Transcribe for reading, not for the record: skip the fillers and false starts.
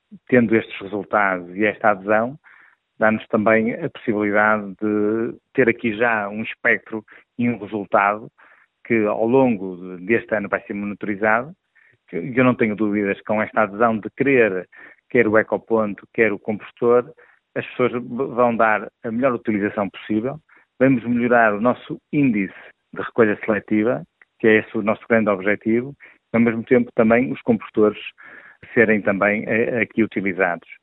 tendo estes resultados e esta adesão, dá-nos também a possibilidade de ter aqui já um espectro e um resultado que ao longo deste ano vai ser monitorizado. Eu não tenho dúvidas que com esta adesão de querer, quer o ecoponto, quer o compostor, as pessoas vão dar a melhor utilização possível. Vamos melhorar o nosso índice de recolha seletiva, que é esse o nosso grande objetivo, e ao mesmo tempo também os compostores serem também aqui utilizados.